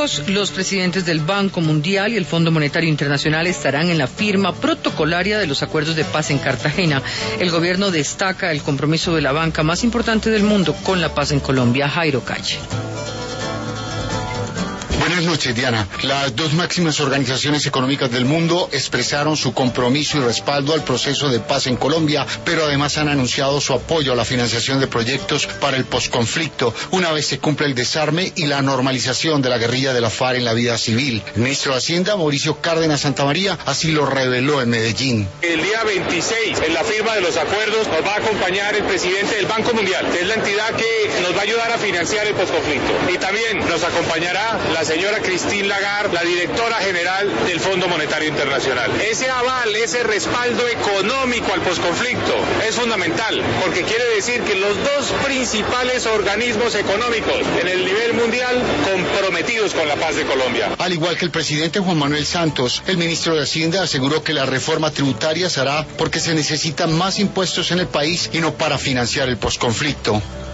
2, los presidentes del Banco Mundial y el Fondo Monetario Internacional estarán en la firma protocolaria de los acuerdos de paz en Cartagena. El gobierno destaca el compromiso de la banca más importante del mundo con la paz en Colombia. Jairo Calle. Buenas noches, Diana. Las dos máximas organizaciones económicas del mundo expresaron su compromiso y respaldo al proceso de paz en Colombia, pero además han anunciado su apoyo a la financiación de proyectos para el posconflicto, una vez se cumpla el desarme y la normalización de la guerrilla de la FARC en la vida civil. El ministro de Hacienda, Mauricio Cárdenas Santamaría, así lo reveló en Medellín. El día 26, en la firma de los acuerdos, nos va a acompañar el presidente del Banco Mundial, que es la entidad que nos va a ayudar a financiar el posconflicto. Y también nos acompañará la señora Christine Lagarde, la directora general del Fondo Monetario Internacional. Ese aval, ese respaldo económico al posconflicto es fundamental, porque quiere decir que los dos principales organismos económicos en el nivel mundial comprometidos con la paz de Colombia. Al igual que el presidente Juan Manuel Santos, el ministro de Hacienda aseguró que la reforma tributaria se hará porque se necesitan más impuestos en el país y no para financiar el posconflicto.